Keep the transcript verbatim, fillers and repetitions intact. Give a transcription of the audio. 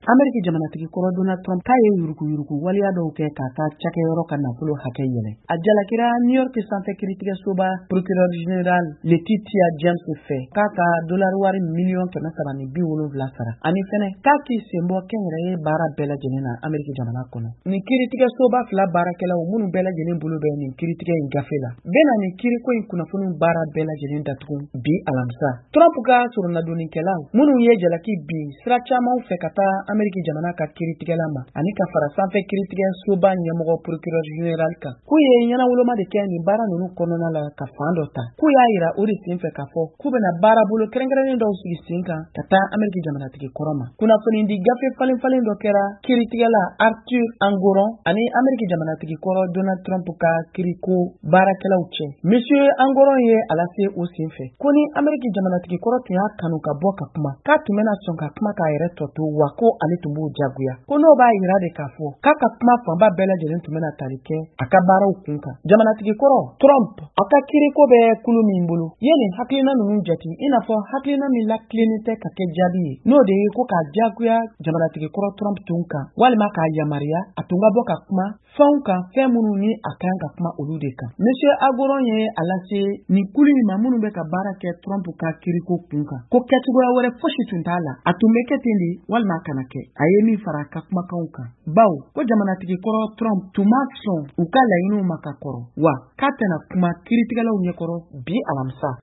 Amerika jamanatigi kɔrɔ Donald Trump k'a ye yuruku yuruku waliya dɔw kɛ k'a ka cakɛyɔrɔ ka nafolo hakɛ yɛlɛ. A jalakira New York sanfɛ kiiritigɛsoba procureur général Letitia James fɛ k'a ka dolari wari miliyɔn kɛmɛ saba ni bi wolonwula sara ani fɛnɛ k'a k'i sen bɔ kɛnyɛrɛye baara bɛɛ lajɛlen na Amerika jamana kɔnɔ. Nin kiiritigɛsoba fila baarakɛlaw minnu bɛɛ lajɛlen bolo bɛ nin kiiritigɛ in gafe la bɛna nin kiiriko in kunnafoni baara bɛɛ lajɛlen datugu bi alamisa. Trump ka soronadonnikɛlaw minnu ye jalaki bi sira camanw fɛ ka taa Amerika jamana ka kiiritigɛla ma ani ka fara sanfɛ kiiritigɛsoba ɲɛmɔgɔ procureur général kan k'u ye ɲɛnawoloma de kɛ nin baara ninnu kɔnɔna la ka fan dɔ ta k'u y'a yira o de sen fɛ k'a fɔ k'u bɛna baara bolo kɛrɛnkɛrɛnnen dɔw sigi sen kan ka taa Amerika jamanatigi kɔrɔ ma. Kunnafoni di gafe falen falen dɔ kɛra kiiritigɛla Arthur Engoron ani Amerika jamanatigi kɔrɔ Donald Trump ka kiiriko baarakɛlaw cɛ. Monsieur Engoron ye a lase o sen fɛ ko ni Amerika jamanatigi kɔrɔ tun y'a kanu ka bɔ ka kuma k'a tun bɛna sɔn ka kuma k'a yɛrɛ tɔ to wa ko ale tun b'o jagoya ko n'o b'a yira de k'a fɔ k'a ka kuma fanba bɛɛ lajɛlen tun bɛna tali kɛ a ka baaraw kun kan. Jamanatigi kɔrɔ Trump a ka kiiriko bɛ kulu min bolo ye nin hakilina ninnu jate i n'a fɔ hakilina min lakilennen tɛ ka kɛ jaabi ye n'o de ye ko k'a jagoya jamanatigi kɔrɔ Trump tun kan walima k'a yamariya a tun ka bɔ ka kuma fɛnw kan fɛn minnu ni a kan ka kuma olu de kan. Monsieur Engoron ye a lase nin kulu in ma minnu bɛ ka baara kɛ Trump ka kiiriko kun kan ko kɛcogoya wɛrɛ fosi tun t'a la a tun bɛ kɛ ten de walima a kana kɛ a ye min fara a ka kumakanw kan baw ko jamanatigi kɔrɔ Trump tun ma sɔn u ka laɲiniw ma ka kɔrɔ wa k'a tɛna kuma kiiritigɛlaw ɲɛkɔrɔ bi alamisa.